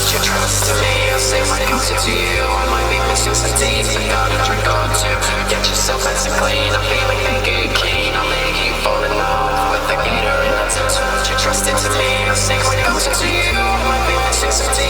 put your trust in me. I'll say my closer to you. I might be missing some teeth. I gotta drink or two. Get yourself nice and clean. I'm feeling good, keen. I'll make you fall in love with the gator in the tub. So put your trust into me. I'll say my closer to you. I might be missing some teeth.